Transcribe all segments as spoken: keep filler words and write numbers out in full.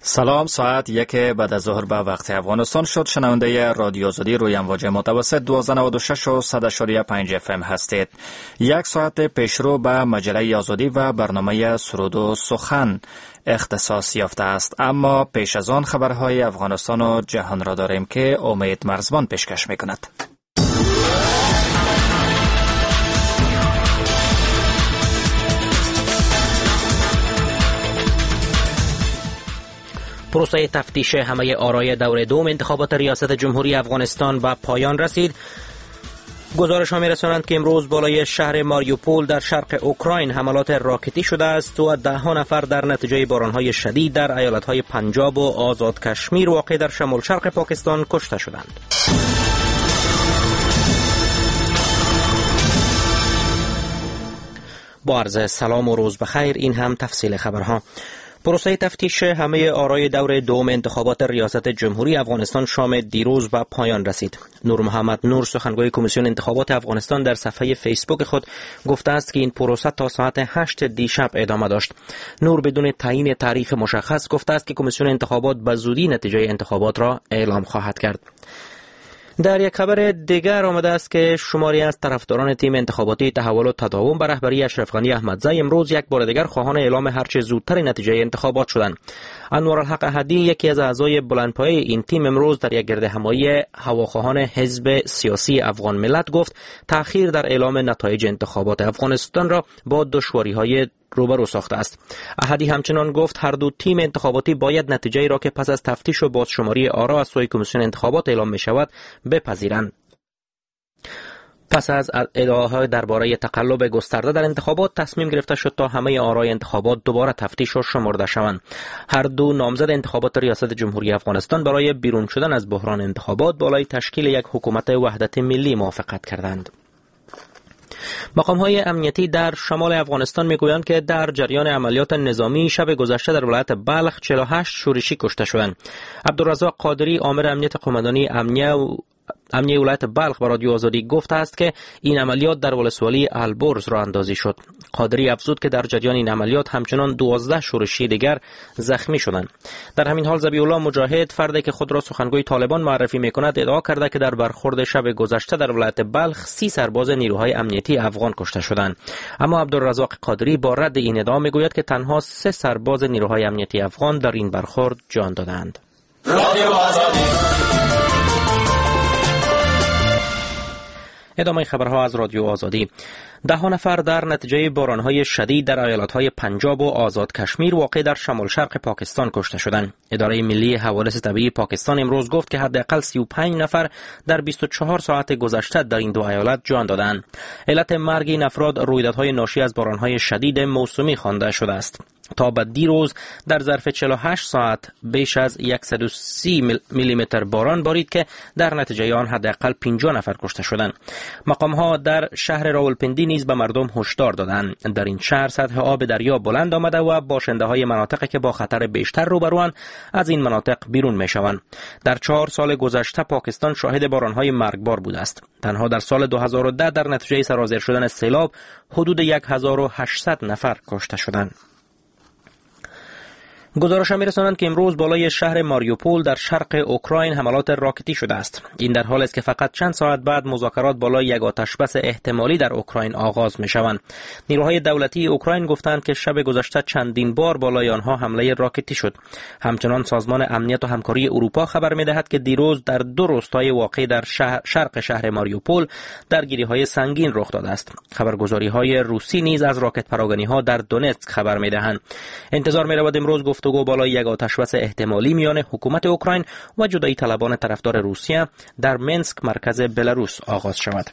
سلام، ساعت یک بعد از ظهر به وقت افغانستان شد. شنونده رادیو آزادی روی امواج متوسط دویست و نود و شش و صد و پنج اف ام هستید. یک ساعت پیشرو به مجله آزادی و برنامه سرود و سخن اختصاص یافته است، اما پیش از آن خبرهای افغانستان و جهان را داریم که امید مرزبان پیشکش میکند. پروسه تفتیش همه آرای دور دوم انتخابات ریاست جمهوری افغانستان به پایان رسید. گزارش ها می‌رسانند که امروز بالای شهر ماریوپول در شرق اوکراین حملات راکتی شده است و ده ها نفر در نتیجه باران‌های شدید در ایالت‌های پنجاب و آزاد کشمیر واقع در شمال شرق پاکستان کشته شدند. با عرض سلام و روز بخیر، این هم تفصیل خبرها. پروسه تفتیش همه آرای دور دوم انتخابات ریاست جمهوری افغانستان شام دیروز به پایان رسید. نور محمد نور، سخنگوی کمیسیون انتخابات افغانستان، در صفحه فیسبوک خود گفته است که این پروسه تا ساعت هشت دیشب ادامه داشت. نور بدون تعیین تاریخ مشخص گفته است که کمیسیون انتخابات به زودی نتیجه انتخابات را اعلام خواهد کرد. در یک خبر دیگر آمده است که شماری از طرفداران تیم انتخاباتی تحول و تداوم به رهبری اشرف غنی احمدزی امروز یک بار دیگر خواهان اعلام هرچه زودتر نتیجه انتخابات شدند. انوارالحق احدی، یکی از اعضای بلندپایه این تیم، امروز در یک گردهمایی هواخواهان حزب سیاسی افغان ملت گفت تأخیر در اعلام نتایج انتخابات افغانستان را با دشواری‌های روبرو ساخته است. احدی همچنان گفت هر دو تیم انتخاباتی باید نتیجه‌ای را که پس از تفتیش و بازشماری آرا از سوی کمیسیون انتخابات اعلام می شود بپذیرند. پس از ادعاهای درباره تقلب گسترده در انتخابات تصمیم گرفته شد تا همه آرای انتخابات دوباره تفتیش و شمرده شوند. هر دو نامزد انتخابات ریاست جمهوری افغانستان برای بیرون شدن از بحران انتخابات بالای تشکیل یک حکومت وحدت ملی موافقت کردند. مقام‌های امنیتی در شمال افغانستان میگویند که در جریان عملیات نظامی شب گذشته در ولایت بلخ چهل و هشت شورشی کشته شدند. عبدالرزاق قادری، آمر امنیت قماندانی امنیه و امنیه ولایت بلخ به رادیو آزادی گفته است که این عملیات در ولسوالی البرز راه اندازی شد. قادری افزود که در جریان این عملیات همچنان دوازده شورشی دیگر زخمی شدند. در همین حال ذبیح الله مجاهد، فردی که خود را سخنگوی طالبان معرفی میکند، ادعا کرده که در برخورد شب گذشته در ولایت بلخ سی سرباز نیروهای امنیتی افغان کشته شدند. اما عبدالرزاق قادری با رد این ادعا میگوید که تنها سه سرباز نیروهای امنیتی افغان در این برخورد جان دادند. رادیو آزادی. ادامه خبرها از رادیو آزادی. ده ها نفر در نتیجه بارانهای شدید در ایالتهای پنجاب و آزاد کشمیر واقع در شمال شرق پاکستان کشته شدند. اداره ملی حوادث طبیعی پاکستان امروز گفت که حداقل سی و پنج نفر در بیست و چهار ساعت گذشته در این دو ایالت جان دادند. علت مرگ این افراد رویدادهای ناشی از بارانهای شدید موسمی خوانده شده است. تا به دیروز در ظرف چهل و هشت ساعت بیش از صد و سی میلی متر باران بارید که در نتیجه آن حداقل پنجاه نفر کشته شدند. مقام‌ها در شهر راولپندی نیز به مردم هشدار دادند. در این شهر سطح آب دریا بلند آمده و باشنده‌های مناطقی که با خطر بیشتر روبروند از این مناطق بیرون می‌شوند. در چهار سال گذشته پاکستان شاهد باران‌های مرگبار بوده است. تنها در سال دو هزار و ده در نتیجه سرازیر شدن سیلاب حدود هزار و هشتصد نفر کشته شدند. گزارش ها می‌رسانند که امروز بالای شهر ماریوپول در شرق اوکراین حملات راکتی شده است. این در حالی است که فقط چند ساعت بعد مذاکرات بالای یک آتشبس احتمالی در اوکراین آغاز می‌شوند. نیروهای دولتی اوکراین گفتند که شب گذشته چندین بار بالای آنها حمله راکتی شد. همچنان سازمان امنیت و همکاری اروپا خبر می‌دهد که دیروز در دو روستای واقع در شهر شرق شهر ماریوپول درگیری‌های سنگین رخ داده است. خبرگزاری‌های روسی نیز از راکت پراگنی‌ها در دونتسک خبر می‌دهند. انتظار می‌رود امروز گفتگو بالای یک آتشبس احتمالی میان حکومت اوکراین و جدایی طلبان طرفدار روسیه در منسک مرکز بلاروس آغاز شود.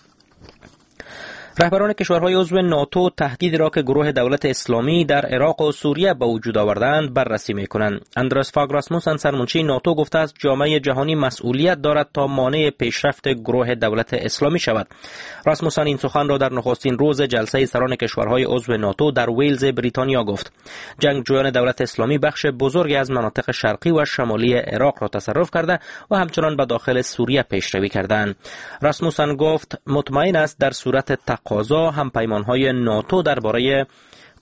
رهبران کشورهای عضو ناتو تهدید را که گروه دولت اسلامی در عراق و سوریه به وجود آوردند بررسی می‌کنند. اندرس فاگ راسموسن، سرمنشی ناتو، گفته است جامعه جهانی مسئولیت دارد تا مانع پیشرفت گروه دولت اسلامی شود. راسموسن این سخن را در نخستین روز جلسه سران کشورهای عضو ناتو در ویلز بریتانیا گفت. جنگجویان دولت اسلامی بخش بزرگی از مناطق شرقی و شمالی عراق را تصرف کرده و همچنان به داخل سوریه پیشروی کردند. راسموسن گفت مطمئن است در صورت تقاضا هم پیمانهای ناتو درباره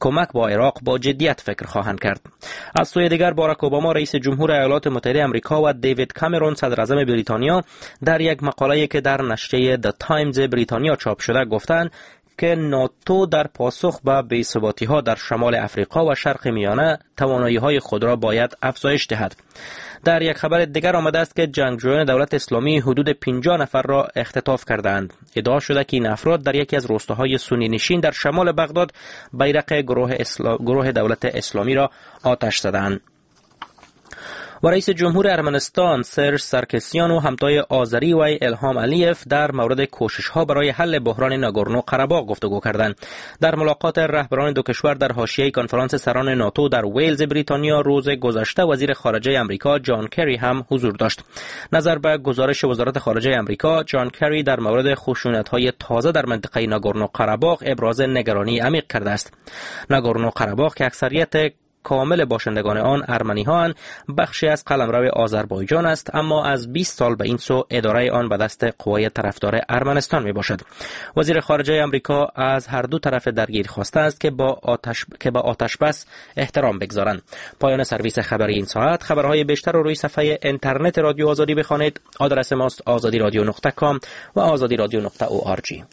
کمک با عراق با جدیت فکر خواهند کرد. از سوی دیگر باراک اوباما رئیس جمهور ایالات متحده آمریکا و دیوید کامرون صدر اعظم بریتانیا در یک مقاله‌ای که در نشریه د تایمز بریتانیا چاپ شده گفتند که ناتو در پاسخ به بی‌ثباتی‌ها در شمال افریقا و شرق میانه توانایی‌های خود را باید افزایش دهد. در یک خبر دیگر آمده است که جنگجویان دولت اسلامی حدود پنجاه نفر را اختطاف کردند. ادعا شده که این افراد در یکی از روستاهای سنی نشین در شمال بغداد بیرق گروه, اسلا... گروه دولت اسلامی را آتش زدند. و رئیس جمهور ارمنستان سرژ سارکسیان و همتای آذری و الهام علیف در مورد کوشش‌ها برای حل بحران ناگورنو قره‌باغ گفتگو کردند. در ملاقات رهبران دو کشور در حاشیه کنفرانس سران ناتو در ویلز بریتانیا روز گذشته وزیر خارجه آمریکا جان کری هم حضور داشت. نظر به گزارش وزارت خارجه آمریکا، جان کری در مورد خشونت‌های تازه در منطقه ناگورنو قره‌باغ ابراز نگرانی عمیق کرده است. ناگورنو قره‌باغ که اکثریت کامل باشندگان آن ارمنی ها اند، بخشی از قلمرو آذربایجان است، اما از بیست سال به این سو اداره آن به دست قوای طرفدار ارمنستان می باشد. وزیر خارجه آمریکا از هر دو طرف درگیر خواسته است که با آتش که با آتش بس احترام بگذارند. پایان سرویس خبری این ساعت. خبرهای بیشتر رو روی صفحه اینترنت رادیو آزادی بخوانید. آدرس ماست آزادی رادیو نقطه کام و آزادی رادیو نقطه او آر جی.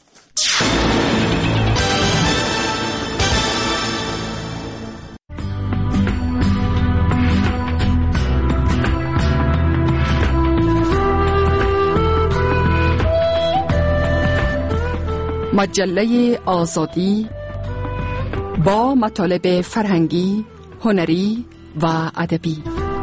مجله آزادی با مطالب فرهنگی، هنری و ادبی.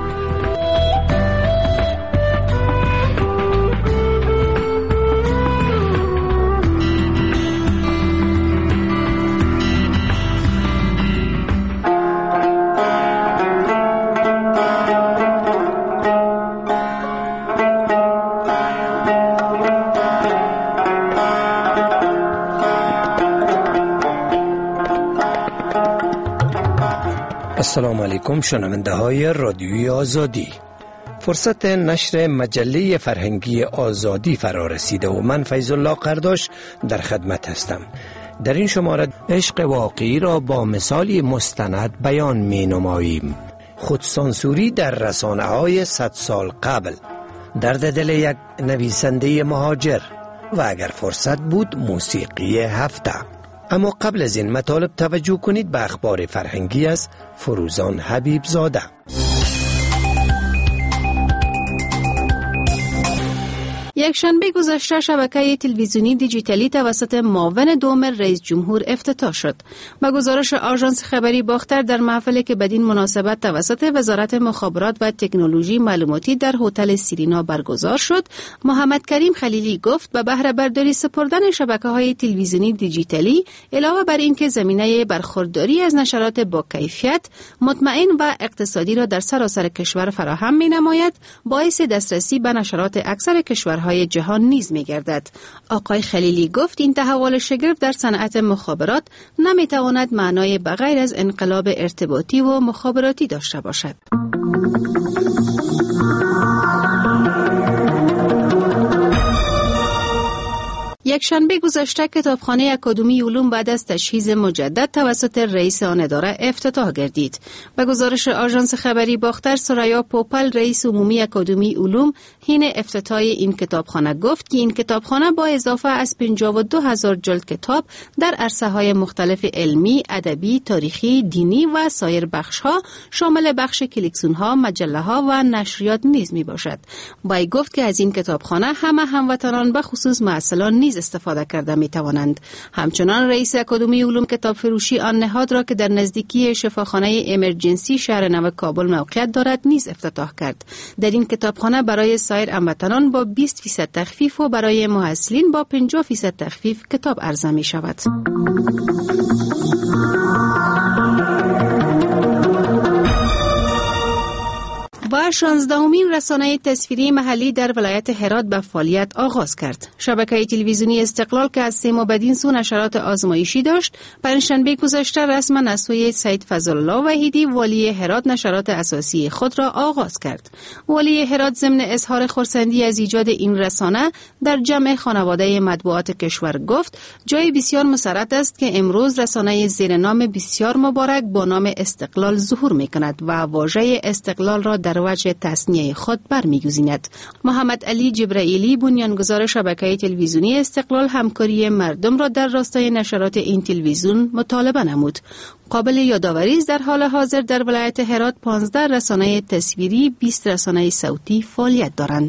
السلام علیکم شنونده های رادیوی آزادی. فرصت نشر مجله فرهنگی آزادی فرا رسیده و من فیض الله قرداش در خدمت هستم. در این شماره عشق واقعی را با مثالی مستند بیان می نماییم. خودسانسوری در رسانه های صد سال قبل، درد دل یک نویسنده مهاجر و اگر فرصت بود موسیقی هفته. اما قبل از این مطالب توجه کنید به اخبار فرهنگی از فروزان حبیب زاده. یک شنبه گذشته شبکه تلویزیونی دیجیتالی توسط معاون دوم رئیس جمهور افتتاح شد. با گزارش آژانس خبری باختر در محفلی که بدین مناسبت توسط وزارت مخابرات و تکنولوژی معلوماتی در هتل سیرینا برگزار شد، محمد کریم خلیلی گفت به بهره برداری سپردن شبکه‌های تلویزیونی دیجیتالی علاوه بر اینکه زمینه برخورداری از نشرات با کیفیت، مطمئن و اقتصادی را در سراسر کشور فراهم می‌نماید، باعث دسترسی به نشرات اکثر کشورهای های جهان نیز می گردد. آقای خلیلی گفت این تحول شگرف در صنعت مخابرات نمی تواند معنای بغیر از انقلاب ارتباطی و مخابراتی داشته باشد. یک شنبه گذشته کتابخانه اکادمی علوم بعد از تجهیز مجدد توسط رئیس آن اداره افتتاح گردید. به گزارش آژانس خبری باختر، سریا پوپل رئیس عمومی اکادمی علوم حین افتتاح این کتابخانه گفت که این کتابخانه با اضافه از پنجاه و دو هزار جلد کتاب در عرصه‌های مختلف علمی، ادبی، تاریخی، دینی و سایر بخش‌ها شامل بخش کلکسیون‌ها، مجله‌ها و نشریات نیز میباشد. وی گفت که از این کتابخانه همه هموطنان به خصوص معسلان نیز استفاده کرده می توانند. همچنان رئیس اکادمی علوم کتاب فروشی آن نهاد را که در نزدیکی شفاخانه امرجنسی شهر نو کابل موقعیت دارد نیز افتتاح کرد. در این کتابخانه برای سایر هموطنان با بیست درصد تخفیف و برای محصلین با پنجاه درصد تخفیف کتاب عرضه می شود. و و شانزدهمین رسانه تصویری محلی در ولایت هرات به فعالیت آغاز کرد. شبکه تلویزیونی استقلال که از سه ماه بدین سو نشرات آزمایشی داشت، پنجشنبه گذشته رسما از سوی سید فضلالله وحیدی والی هرات نشرات اساسی خود را آغاز کرد. والی هرات ضمن اظهار خرسندی از ایجاد این رسانه در جمع خانواده مطبوعات کشور گفت جای بسیار مسرت است که امروز رسانه زیر نام بسیار مبارک با نام استقلال ظهور می‌کند و واژه استقلال را در وجه تصنیع خود برمی‌گزیند. محمد علی جبرائیلی بنیانگذار شبکه تلویزیونی استقلال همکاری مردم را در راستای نشرات این تلویزیون مطالبه نمود. قابل یادآوری است در حال حاضر در ولایت هرات پانزده رسانه تصویری، بیست رسانه صوتی فعالیت دارند.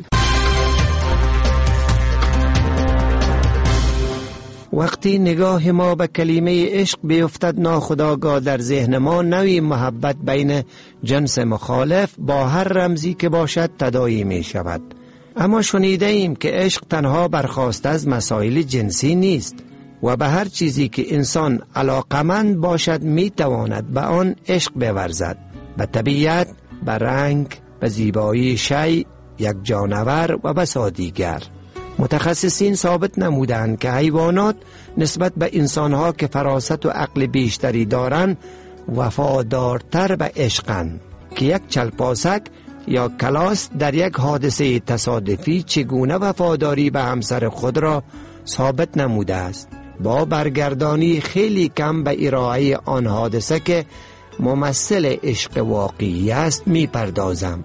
وقتی نگاه ما به کلمه عشق بیفتد ناخودآگاه در ذهن ما نوعی محبت بین جنس مخالف با هر رمزی که باشد تداعی می شود. اما شنیده ایم که عشق تنها برخاسته از مسائل جنسی نیست و به هر چیزی که انسان علاقمند باشد می تواند به آن عشق بورزد. به طبیعت، به رنگ، به زیبایی شیء، یک جانور و بسا دیگر. متخصصین ثابت نمودند که حیوانات نسبت به انسانها که فراست و عقل بیشتری دارند وفادارتر به عشقند که یک چلپاسک یا کلاس در یک حادثه تصادفی چگونه وفاداری به همسر خود را ثابت نموده است. با برگردانی خیلی کم به ارائه آن حادثه که ممثل عشق واقعی است می پردازم.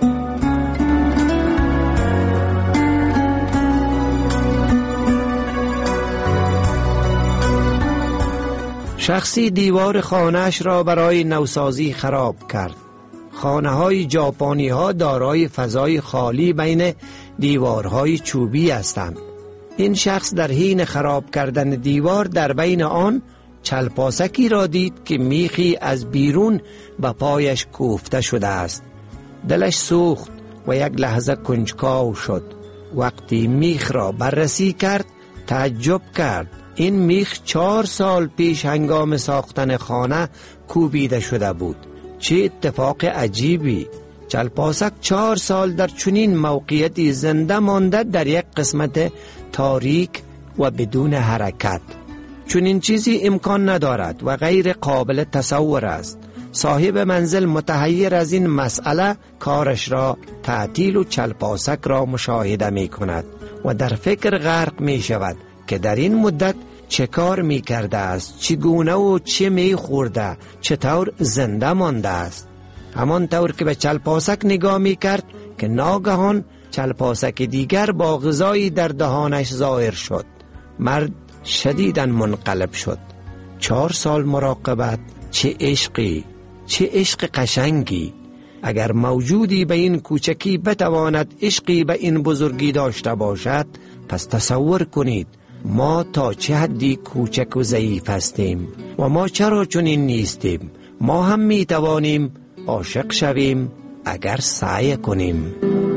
شخصی دیوار خانه‌اش را برای نوسازی خراب کرد. خانه‌های ژاپنی ها دارای فضای خالی بین دیوارهای چوبی هستند. این شخص در حین خراب کردن دیوار در بین آن چلپاسکی را دید که میخی از بیرون به پایش کوفته شده است. دلش سوخت و یک لحظه کنجکاو شد. وقتی میخ را بررسی کرد تعجب کرد. این میخ چهار سال پیش هنگام ساختن خانه کوبیده شده بود. چه اتفاق عجیبی! چلپاسک چهار سال در چنین موقعیتی زنده مانده در یک قسمت تاریک و بدون حرکت. چنین چیزی امکان ندارد و غیر قابل تصور است. صاحب منزل متحیر از این مسئله کارش را تعطیل و چلپاسک را مشاهده می کند و در فکر غرق می شود که در این مدت چه کار می کرده است، چگونه و چه می خورده، چطور زنده مانده است. همان طور که به چلپاسک نگاه می کرد که ناگهان چلپاسک دیگر با غذایی در دهانش ظاهر شد. مرد شدیداً منقلب شد. چهار سال مراقبت، چه عشقی، چه عشق قشنگی. اگر موجودی به این کوچکی بتواند عشقی به این بزرگی داشته باشد، پس تصور کنید ما تا چه حدی کوچک و ضعیف هستیم و ما چرا چنین نیستیم. ما هم می توانیم عاشق شویم اگر سعی کنیم.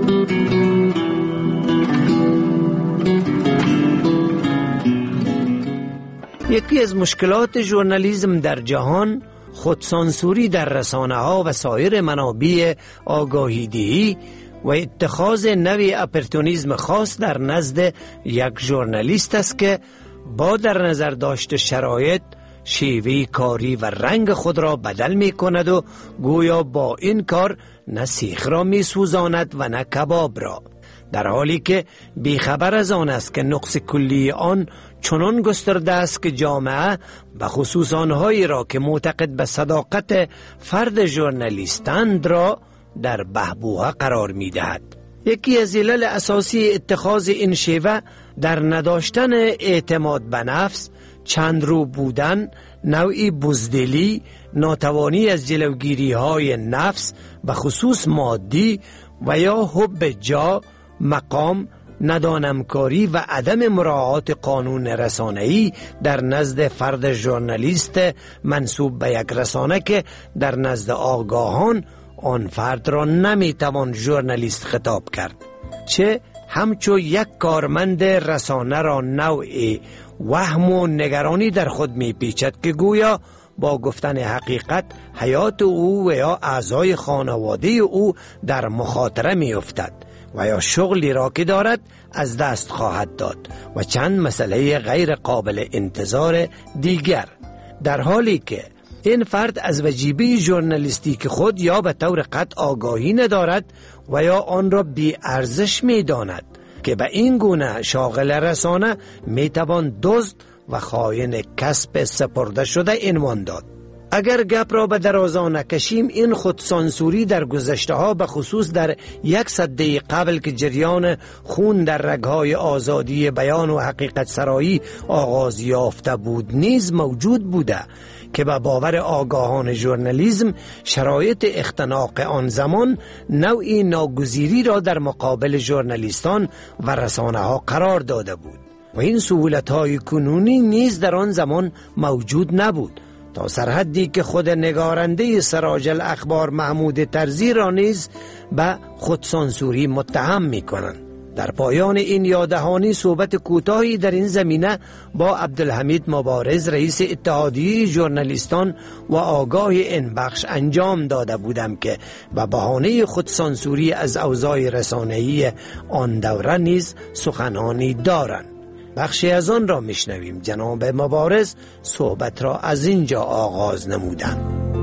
یکی از مشکلات ژورنالیسم در جهان خودسانسوری در رسانه ها و سایر منابع آگاهی دهی و اتخاذ نوع اپورتونیسم خاص در نزد یک ژورنالیست است که با در نظر داشت شرایط شیوه کاری و رنگ خود را بدل می کند و گویا با این کار نه سیخ را می سوزاند و نه کباب را، در حالی که بیخبر از آن است که نقص کلی آن چنان گسترده است که جامعه به خصوص آنهایی را که معتقد به صداقت فرد ژورنالیستند را در بحبوحه قرار می دهد. یکی از علل اساسی اتخاذ این شیوه در نداشتن اعتماد به نفس، چند رو بودن، نوعی بزدلی، ناتوانی از جلوگیری های نفس به خصوص مادی و یا حب جا، مقام، ندانمکاری و عدم مراعات قانون رسانه‌ای در نزد فرد ژورنالیست منسوب به یک رسانه که در نزد آگاهان آن فرد را نمیتوان ژورنالیست خطاب کرد، چه همچو یک کارمند رسانه را نوع وهم و نگرانی در خود میپیچد که گویا با گفتن حقیقت حیات او و یا اعضای خانواده او در مخاطره می افتد و یا شغلی را که دارد از دست خواهد داد و چند مسئله غیر قابل انتظار دیگر، در حالی که این فرد از وجیبه ژورنالیستیک خود یا به طور قطع آگاهی ندارد و یا آن را بی ارزش می داند که به این گونه شاغل رسانه می توان دزد و خائن کسب سپرده شده عنوان داد. اگر گپ را به درازا نکشیم، این خودسانسوری در گذشته ها به خصوص در یک سده قبل که جریان خون در رگهای آزادی بیان و حقیقت سرایی آغاز یافته بود نیز موجود بوده که به باور آگاهان ژورنالیسم شرایط اختناق آن زمان نوعی ناگزیری را در مقابل ژورنالیستان و رسانه ها قرار داده بود و این سهولت های کنونی نیز در آن زمان موجود نبود، تا سرحدی که خود نگارنده سراج الاخبار محمود طرزی را نیز به خودسانسوری متهم می کنند. در پایان این یاددهانی صحبت کوتاهی در این زمینه با عبدالحمید مبارز رئیس اتحادیه ژورنالیستان و آگاه این بخش انجام داده بودم که به بهانه خودسانسوری از اوضاع رسانه‌ای آن دوره نیز سخنانی دارند. بخشی از آن را میشنویم. جناب مبارز صحبت را از اینجا آغاز نمودند.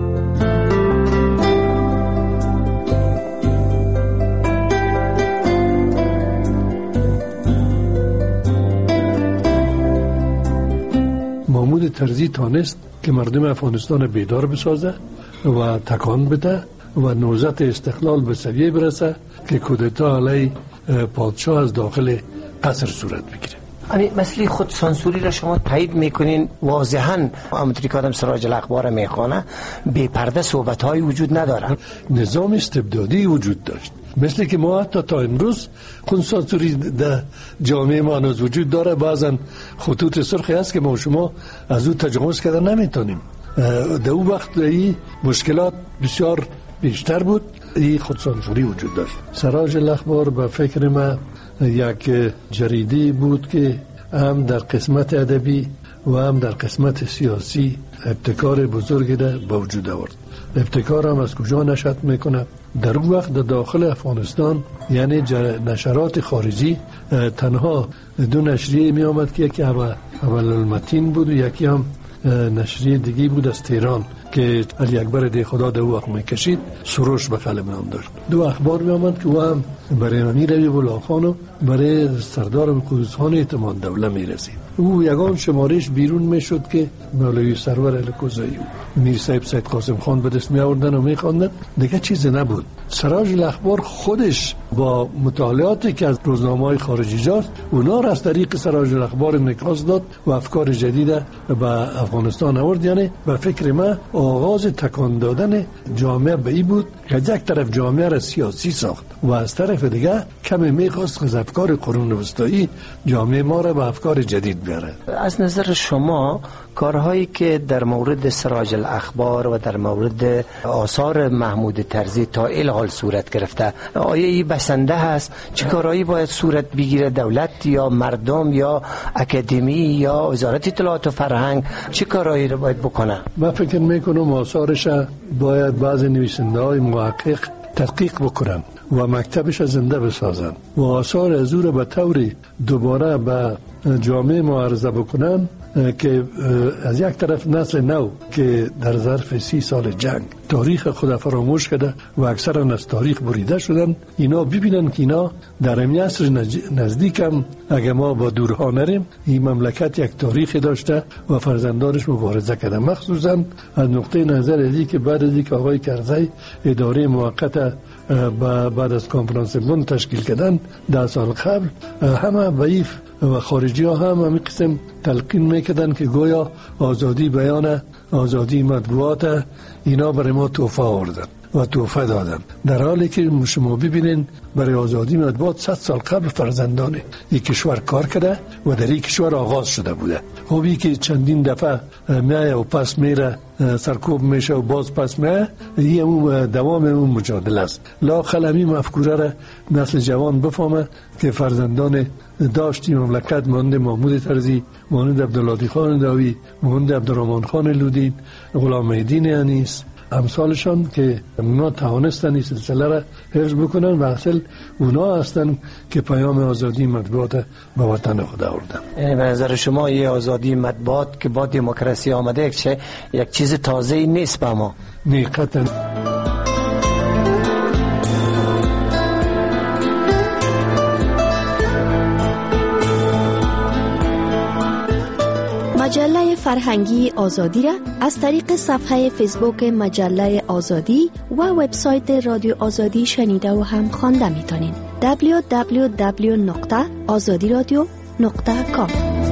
محمود طرزی تانست که مردم افغانستان بیدار بسازه و تکان بده و نوزت استقلال به سویه برسه که کودتا علیه پادشاه از داخل قصر صورت بگیره. یعنی مسئله خود سانسوری را شما تایید میکنین؟ واضحاً همونطوری که آدم سراج الاخبار میخوانه بی پرده صحبت های وجود ندارن. نظام استبدادی وجود داشت، مثل که ما حتی تا امروز خود سانسوری در جامعه ما هنوز وجود داره. بعضا خطوط سرخی هست که ما شما از او تجاوز کردن نمیتونیم. در اون وقت این مشکلات بسیار بیشتر بود، این خود سانسوری وجود داشت. سراج الاخبار به فکر ما یک جریده بود که هم در قسمت ادبی و هم در قسمت سیاسی ابتکار بزرگی را به وجود آورد. ابتکار هم از کجا نشأت میکنه؟ در اون وقت در داخل افغانستان یعنی نشرات خارجی تنها دو نشریه می آمد که یکی اول المتین بود و یکی هم نشریه دیگی بود از تهران که علی اکبر دی خدا در وقت میکشید، سروش به قلم نام داشت. دو اخبار می آمد که او هم برای امیر حبیب الله خان و برای سردار قدوس خان اعتماد دوله می رسید. او یگان شمارش بیرون می شد که مولوی سرور الکوزایی میر صاحب سید قاسم خان به دست می آوردن و می خواندن، دیگه چیزی نبود. سراج الاخبار خودش با مطالعاتی که از روزنامه‌های خارجی جاست، اونا را از طریق سراج الاخبار انعکاس داد و افکار جدید به افغانستان آورد. یعنی به فکر من آغاز تکان دادن جامعه به این بود که یک طرف جامعه را سیاسی ساخت و از طرف دیگه کمی میخواست از افکار قرون وسطایی جامعه ما را به افکار جدید بیاره. از نظر شما کارهایی که در مورد سراج الاخبار و در مورد آثار محمود طرزی تا الحال صورت گرفته، آیا این بسنده هست؟ چه کارهایی باید صورت بگیره؟ دولت یا مردم یا اکادمی یا وزارت اطلاعات و فرهنگ چه کارهایی رو باید بکنه؟ من فکر میکنم آثارش باید بعض نویسنده های محقق تحقیق بکنن و مکتبش زنده بسازن و آثار از او را به طوری دوباره به جامعه معرضه بکنن که از یک طرف نسل نو که در ظرف سی سال جنگ تاریخ خود فراموش کرده و اکثرا از تاریخ بریده شدن، اینا ببینن که اینا در این عصر نزدیک هم اگه ما با دورها نریم، این مملکت یک تاریخی داشته و فرزندانش مبارزه کرده. مخصوصا از نقطه نظر ازی که بعد از اینکه آقای کرزی اداره موقت بعد از کنفرانس بن تشکیل کردن ده سال قبل، همه ضعیف و خارجی ها هم همین قسم تلقین میکردن که گویا آزادی بیان، آزادی مطبوعات اینا برای ما توفا آوردن. و تحفه دادن، در حالی که شما ببینین برای آزادی مطبوعات صد سال قبل فرزندان این کشور کار کرده و در این کشور آغاز شده بوده. خوبی که چندین دفعه میایه و پس میره، سرکوب میشه و باز پس میایه، این اون دوام اون مجادله است. لااقل همین مفکوره را نسل جوان بفهمه که فرزندان داشتی مملکت مانند محمود طرزی، مانند عبدالهادی خان داوی، مانند عبدالرحمن خان لودین، غلام الدین انیس، امثالشان که اونا توانستن این سلسله را حفظ بکنن و اصل اونا هستن که پیام آزادی مطبوعات به وطن خود آوردن. یعنی به نظر شما یه آزادی مطبوعات که با دموکراسی آمده یک, یک چیز تازه نیست به ما؟ نه قطعا. مجله فرهنگی آزادی را از طریق صفحه فیسبوک مجله آزادی و وبسایت رادیو آزادی شنیده و هم خوانده میتونین. دبلیو دبلیو دبلیو نقطه آزادی رادیو نقطه کام.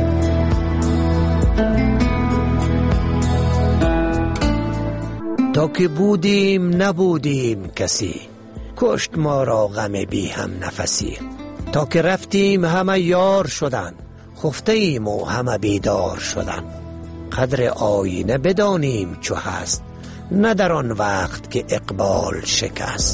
تا که بودیم نبودیم کسی، کشت ما را غم بی هم نفسی. تا که رفتیم همه یار شدن، خفته ایم و همه بیدار شدن. قدر آینه بدانیم چو هست، نه در آن وقت که اقبال شکست.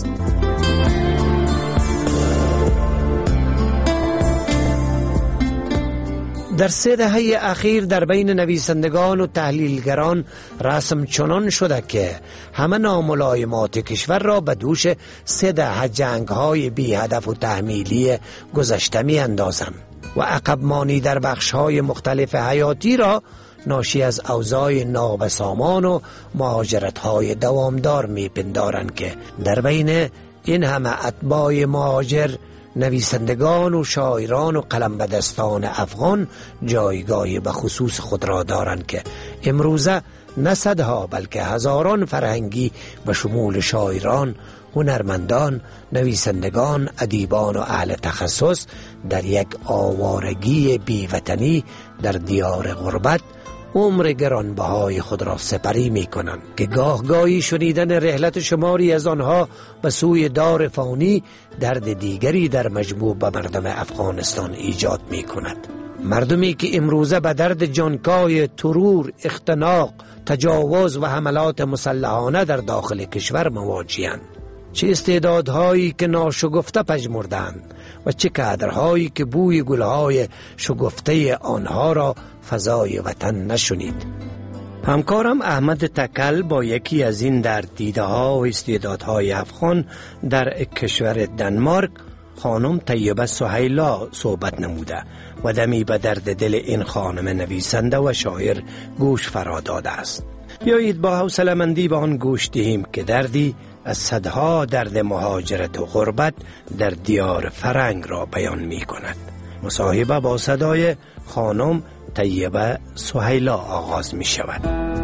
در سه دهه اخیر در بین نویسندگان و تحلیلگران رسم چنان شده که همه ناملایمات کشور را به دوش سه دهه جنگ‌های بی هدف و تحمیلی گذشته می اندازند و عقب مانی در بخش‌های مختلف حیاتی را ناشی از اوضاع نابسامان و مهاجرت‌های دوامدار می‌پندارند که در بین این همه اتباع مهاجر نویسندگان و شاعران و قلمبدستان افغان جایگاه به خصوص خود را دارند که امروزه نه صدها بلکه هزاران فرهنگی به شمول شاعران، هنرمندان، نویسندگان، ادیبان و اهل تخصص در یک آوارگی بیوطنی در دیار غربت عمر گرانبهای خود را سپری می کنند که گاه گاهی شنیدن رحلت شماری از آنها به سوی دار فانی درد دیگری در مجموع به مردم افغانستان ایجاد می کند. مردمی که امروزه به درد جانکای ترور، اختناق، تجاوز و حملات مسلحانه در داخل کشور مواجه‌اند. چه استعدادهایی که ناشگفته پژمردند و چه کادرهایی که بوی گلهای شگفته آنها را فضای وطن نشنید. همکارم احمد تکل با یکی از این درد دیده ها و استعدادهای افغان در کشور دنمارک، خانم طیبه سهیلا، صحبت نموده و دمی به درد دل این خانم نویسنده و شاعر گوش فرا داده است. بیایید با حوصله‌مندی به آن گوش دهیم که دردی از صدها درد مهاجرت و غربت در دیار فرنگ را بیان می کند. مصاحبه با صدای خانم طیبه سهیلا آغاز می شود.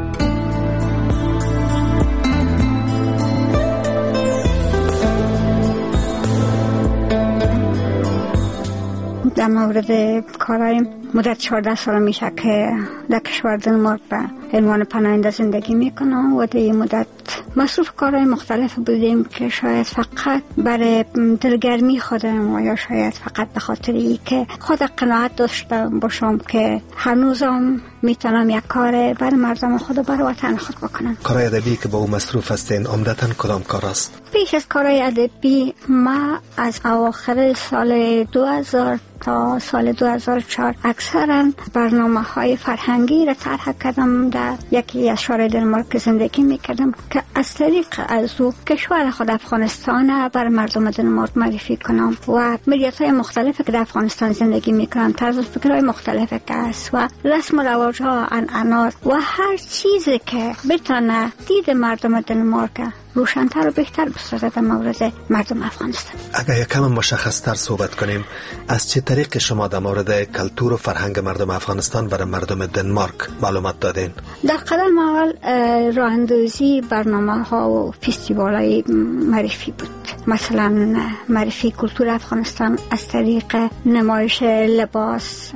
در مورد کارهای مدت چهارده سال میشه که در کشور دنمارک به عنوان پناهنده زندگی میکنم و در این مدت مصروف کارهای مختلف بودیم که شاید فقط برای دلگرمی خودم و یا شاید فقط به خاطر ای که خود قناعت داشته باشم که هنوزم میتونم یک کار برای مردم خود و برای وطن خود بکنم. کارهای ادبی که با او مصروف هستین عمدتاً کدام کار است؟ پیش از کارهای ادبی ما از اواخر سال دو هزار تا سال دو هزار و چهار اکثرا برنامه های فرهنگی را طرح کردم در یکی از شهرهای دنمارک زندگی میکردم که از طریق از او کشور خود افغانستان بر مردم دنمارک معرفی کنم و ملیت های مختلفی که در افغانستان زندگی میکنن، طرز فکرهای مختلفی که است و رسم و رواج ها، عنعنات و هر چیزی که بتونه دید مردم دنمارک روشن‌تر و بهتر بسازد در مورد مردم افغانستان. اگر یکم مشخص‌تر صحبت کنیم، از چه طریق شما در مورد کلتور و فرهنگ مردم افغانستان برای مردم دنمارک معلومات دادین؟ در قدم اول راه اندازی برنامه‌ها و فستیوال‌های معرفی بود. مثلا معرفی کلتور افغانستان از طریق نمایش لباس،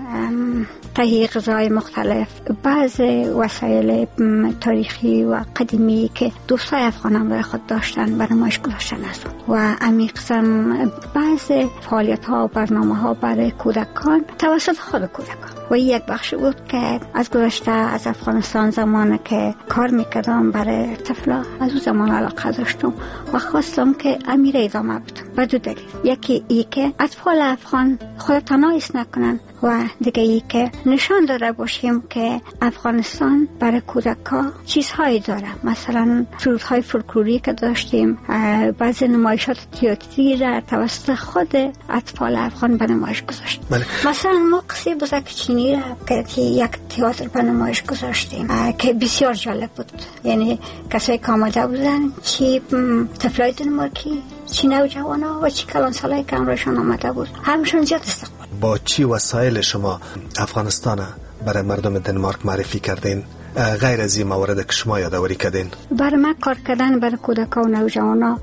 تهیه غذای مختلف، بعض وسایل تاریخی و قدیمی که دوستای افغانان برای خود داشتن برای نمایش گذاشتن از اون و عمیقاً بعض فعالیت ها و برنامه ها برای کودکان توسط خود کودکان و یک بخش بود که از گذشته از افغانستان زمانی که کار میکردم برای طفلا از اون زمان علاقه داشتم و خواستم که امیر ادامه بدم به دو دلیل. یکی ای که اطفال افغان خود تنها ایست نکنن و دیگه ای که نشان داده باشیم که افغانستان برای کودکا چیزهایی داره، مثلا فرودهای فولکلوری که داشتیم، بعضی نمایشات تئاتری را توسط خود اطفال افغان به نمایش گذاشتیم. مثلا ما قصه بزرگ چینی را که یک تئاتر به نمایش گذاشتیم که بسیار جالب بود، یعنی کسایی که آماده بودن چی طفلای دنمارکی، چی نوجوانا و چی کلانسالایی که امرشان آمده بود، همشون زیاد استقبال. با چی وسایل شما افغانستان برای مردم دنمارک معرفی کردین غیر از این موارد که شما یادآوری کردین؟ برای من کار کردن برای کودکان و نوجوانا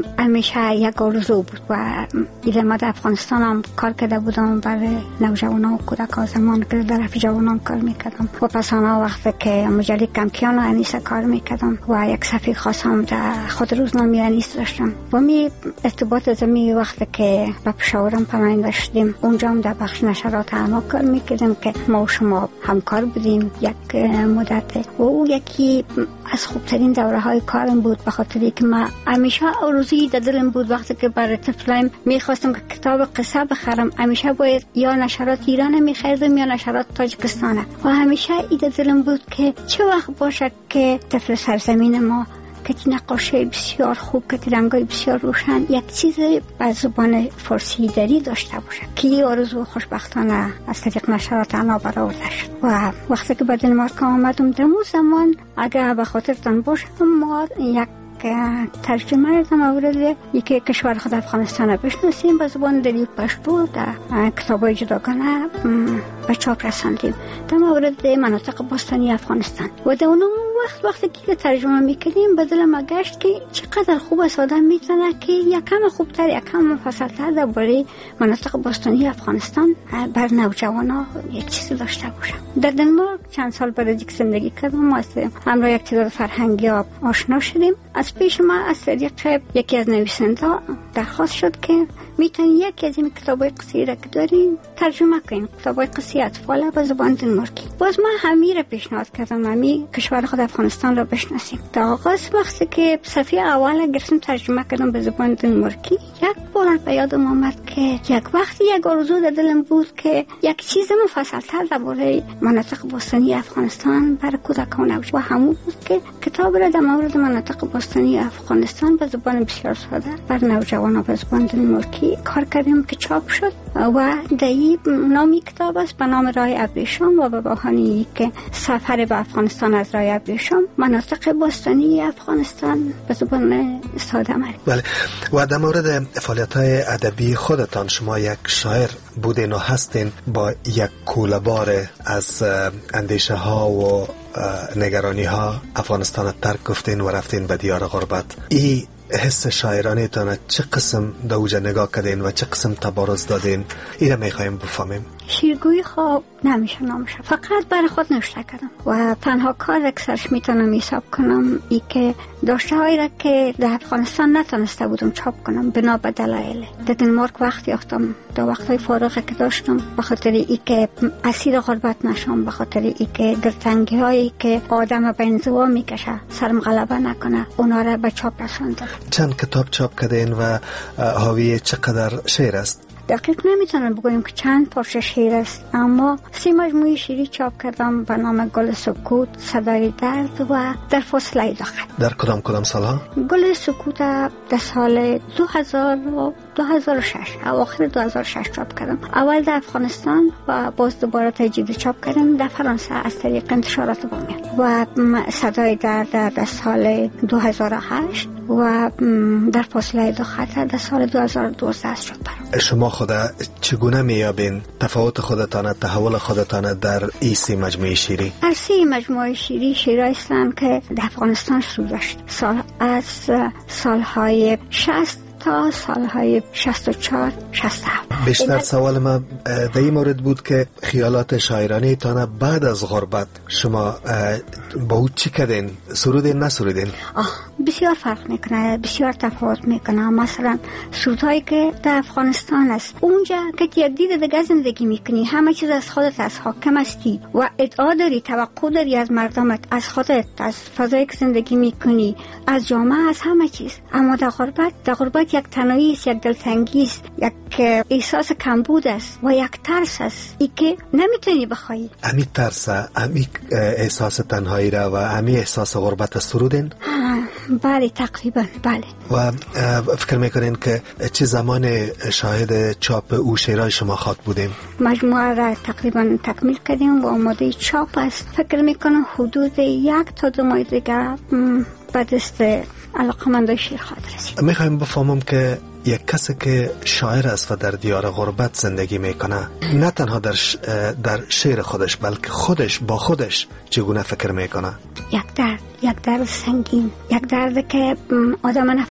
همیشه یک آرزو بود و ایده ما در افغانستان هم کار کرده بودم برای نوجوانا و کودکان زمان که در رفت جوانان کار میکردم و پس آنها وقتی که مجله کمکیان و انیسه کار میکردم و یک صفحه خاص هم در خود روزنامه انیس داشتم و می ارتباط زمین وقتی که به پشاورم پناهنده شدیم اونجا هم در بخش نشرات اعماق کار میکردیم که ما و شما همکار بودیم یک مدت و او یکی از خوبترین دوره های کارم بود، به خاطری که من همیشه آرزویی در دلم بود وقتی که برای طفلایم میخواستم که کتاب قصه بخرم همیشه باید یا نشرات ایران میخریدم یا نشرات تاجیکستان و همیشه ایده دلم بود که چه وقت باشه که طفل سرزمین ما که نقاشی بسیار خوب که رنگای بسیار روشن یک چیز به زبان فارسی داری داشته باشه که این آرزو خوشبختانه از طریق نشرات انا برآورده شد و وقتی که به دنمارک آمدم در اون زمان اگر به خاطرتان باشه ما یک که ترجمه در مورد یکی کشور خود افغانستان بشناسیم به زبان دری پشتو در کتابای جداگانه به چاپ رساندیم در مورد مناطق باستانی افغانستان و در اون وقت وقتی که ترجمه میکنیم به دل ما گشت که چقدر خوب است آدم میتونه که یکم خوبتر یکم مفصلتر درباره مناطق باستانی افغانستان بر نوجوانا یک چیزی داشته باشه. در دنمارک چند سال بعد از زندگی کردم ما همراه یک تعداد فرهنگی آشنا شدیم. از پیش ما از طریق یکی از نویسنده درخواست شد که میتونی یکی از این کتابای قصه را که دارین ترجمه کنین، کتابای قصه اطفال به زبان دنمارکی. باز من همین را پیشنهاد کردم همین کشور خود افغانستان را بشناسیم. در آغاز وقتی که صفحه اول گرفتم ترجمه کردم به زبان دنمارکی یک بار به یادم آمد که یک وقتی یک آرزو در دلم بود که یک چیز مفصل‌تر درباره مناطق باستانی افغانستان برای کودکان و همون بود که کتاب را در مورد مناطق باستانی افغانستان به زبان بسیار ساده بر نوجوانان به زبان دنمارکی کار کردیم که چاپ شد و دایی نامی کتاب است به نام راه ابریشم و به بهانه که سفر به افغانستان از راه ابریشم مناطق باستانی افغانستان به زبان ساده مری. بله. و در مورد فعالیت‌های ادبی خودتان شما یک شاعر بودین و هستین با یک کوله‌بار از اندیشه ها و نگرانی ها افغانستان ترک گفتین و رفتین به دیار غربت. ای حس شاعرانه تانه چه قسم دوجه نگاه کردین و چه قسم تبارز دادین این را میخواییم بفهمیم. شیرگویی خواب نمیشه نامشه، فقط برای خود نوشته کردم و تنها کار اکثرش میتونم حساب کنم ای که داشته هایی را که در افغانستان نتونسته بودم چاپ کنم بنا به دلایل. در دنمارک وقت یافتم در وقتهای فارغه که داشتم به خاطر ای که اسیر غربت نشم، به خاطر ای که دلتنگی هایی که آدم به انزوا میکشه سرم غلبه نکنه اونا را به چاپ رساندم. چند کتاب چاپ کردین و حاوی چقدر شعر است؟ دقیق نمیتونم بگویم که چند پارچه شعر است، اما سی مجموعه شعری چاپ کردم به نام گل سکوت، صدای درد و در فاصله داخل. در کدام کدام سالها؟ گل سکوت در سال دو هزار و دو هزار و شش، اواخر دو هزار و شش چاپ کردم. اول در افغانستان و باز دوباره تجدید چاپ کردم در فرانسه از طریق انتشارات بامیان. و صدای درد در سال دو هزار و هشت و در فاصله داخل در سال دو هزار و دوازده چاپ کردم. شما خود چگونه میابین تفاوت خودتان، تحول خودتان در این سی مجموعه شیری؟ در سی مجموعه شیری شیرهای اسلام که در افغانستان شروع شد سال از سالهای شصت تا سالهای شصت و چهار شصت و هفت. بیشتر سوال من در این مورد بود که خیالات شاعرانه تانه بعد از غربت شما با او چی کردین؟ سرودین نسرودین؟ آه بسیار فرق میکنه، بسیار تفاوت میکنه. مثلا سرودهایی که در افغانستان است، اونجا که یک دید دیگه زندگی میکنی، همه چیز از خودت، از حاکم هستی و ادعا داری، توقع داری از مردمت، از خودت، از فضایی که زندگی میکنی، از جامعه، از همه چیز. اما در غربت، در غربت یک تنهایی است، یک دلتنگی است، یک احساس کمبود است و یک ترس است ای که نمیتونی بخوایی. امی ترس، امی احساس تنهایی را و امی احساس غربت سرودین؟ بله تقریبا بله. و فکر میکنین که چه زمان شاهد چاپ او شعرهای شما خاک بودیم؟ مجموعه را تقریبا تکمیل کردیم و آماده چاپ است. فکر میکنم حدود یک تا دو ماه دیگه به دست علاقه‌مندای شعر خواهد رسید. میخوایم بفهمم که یک کسی که شاعر است و در دیار غربت زندگی میکنه، نه تنها در ش... در شعر خودش بلکه خودش با خودش چگونه فکر میکنه؟ یک درد، یک درد سنگین، یک درد که آدم